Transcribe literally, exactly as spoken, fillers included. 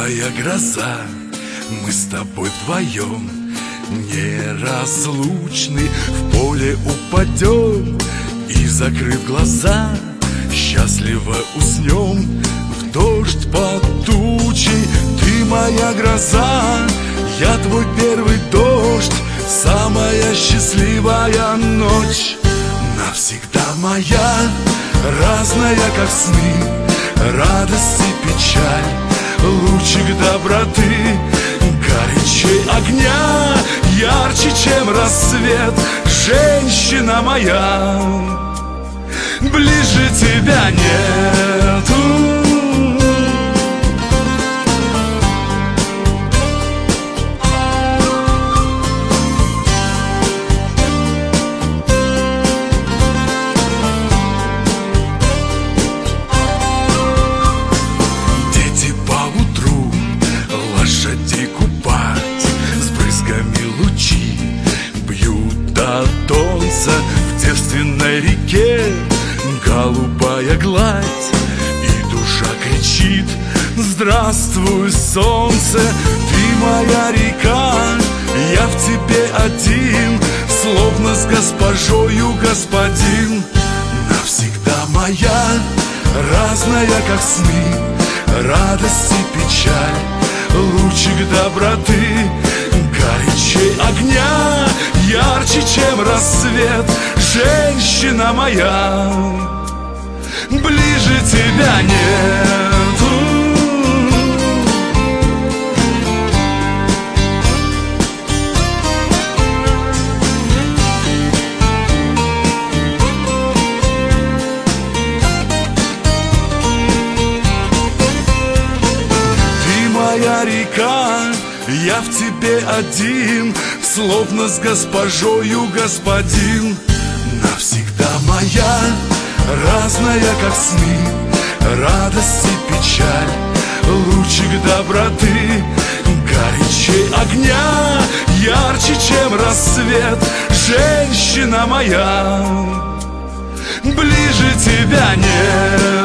моя гроза, мы с тобой вдвоем неразлучны. В поле упадем и, закрыв глаза, счастливо уснем в дождь под тучей. Ты моя гроза, я твой первый дождь, самая счастливая ночь. Навсегда моя, разная, как сны, радость и печаль, лучик доброты, горячей огня, ярче, чем рассвет, женщина моя, ближе тебя нету. В девственной реке голубая гладь, и душа кричит: здравствуй, солнце! Ты моя река, я в тебе один, словно с госпожою господин. Навсегда моя, разная, как сны, радость и печаль, лучик доброты, горячей огня, ярче, чем рассвет, женщина моя, ближе тебя нету. Ты моя река, я в тебе один, словно с госпожою господин. Навсегда моя, разная, как сны, радость и печаль, лучик доброты, горячей огня, ярче, чем рассвет, женщина моя, ближе тебя нет.